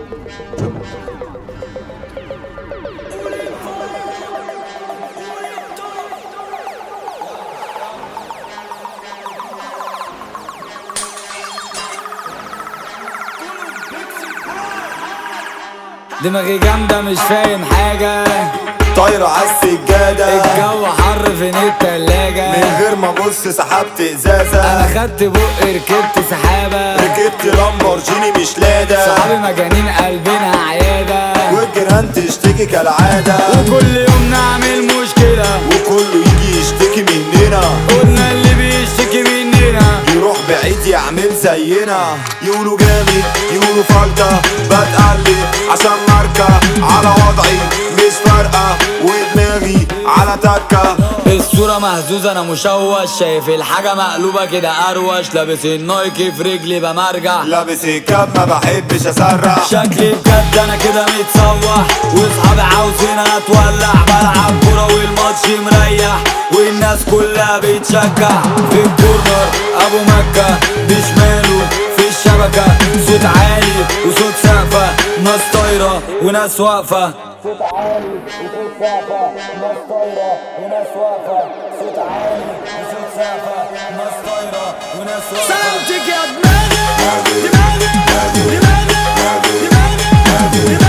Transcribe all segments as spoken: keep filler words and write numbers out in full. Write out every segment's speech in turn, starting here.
دماغي جامدة مش فاهم حاجة، طايرة عالسجادة، الجو حر فين التلاجة، من غير ما ابص سحبت ازازة، انا خدت بق ركبت سحابة، ركبت لامبورجيني مش لادا، صحابي مجانين قلبنا عيادة، والجيران تشتكي كالعادة، وكل يوم نعمل مشكلة، وكله يجي يشتكي مننا، قلنا اللي بيشتكي مننا يروح بعيد يعمل زينا، يقولوا جامد يقولوا فلتة، بتقلب عشان ماركة على وضعي مش فارقة، ودماغي على تكة، الصورة مهزوزة انا مشوش، شايف الحاجة مقلوبة كده اروش، لابس النايكي في رجلي بمرجع، لابس الكاب ما بحبش اسرع، شكلي بجد انا كده متسوح، واصحابي عاوزين اتولع، بلعب كورة والماتش مريح، والناس كلها بتشجع، في الكورنر ابو مكة بشماله في الشبكة، صوت عالي وصوت سقفة، ناس طايرة وناس واقفة، صوت عالي وصوت سقفة، ناس طايرة وناس واقفة، صوت عالي وصوت سقفة، ناس طايرة وناس واقفة. سلامتك يا دماغي دماغي دماغي دماغي دماغي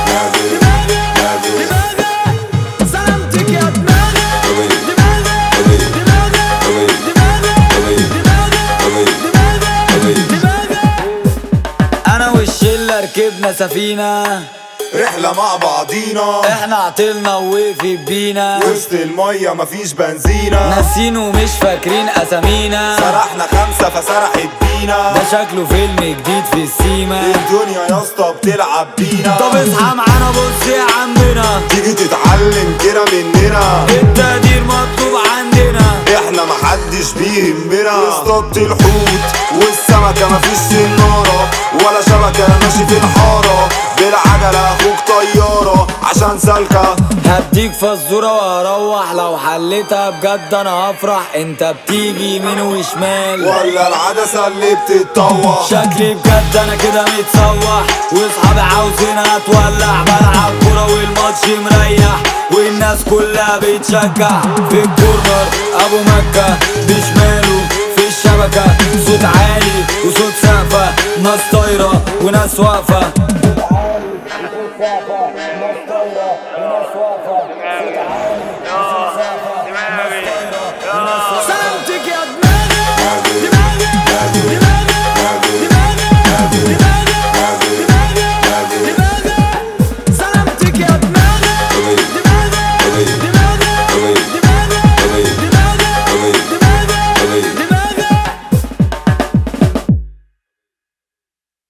دماغي دماغي، سلامتك يا دماغي دماغي دماغي دماغي دماغي. انا والشلة ركبنا سفينة، رحلة مع بعضينا، احنا عطلنا ووقفت بينا، وسط المية مفيش بنزينة، ناسين ومش فاكرين اسامينا، سرحنا خمسة فسرحت بينا، ده شكله فيلم جديد في السيما، الدنيا يا اسطى بتلعب بينا، طب اصحى معانا بص يا عمنا، تيجي تتعلم كده مننا، التقدير مطلوب عندنا، احنا محدش بيهمنا، اصطدت الحوت والسمكة مفيش سنارة، ولا شبكة ماشي في الحارة، بالعجلة اخوك طيارة عشان سالكة، هديك فزورة وهروح، لو حليتها بجد انا هفرح، انت بتيجي يمين وشمال ولا العدسة اللي بتتطوح، شكلي بجد انا كده متسوح، واصحابي عاوزين اتولع، بلعب كورة والماتش مريح، والناس كلها بتشجع، في الكورنر ابو مكة بشماله في الشبكة، صوت عالي وصوت سقفة، ناس طايرة وناس واقفة، صوت عالي وصوت سقفة، ناس طايرة وناس واقفة، صوت عالي وصوت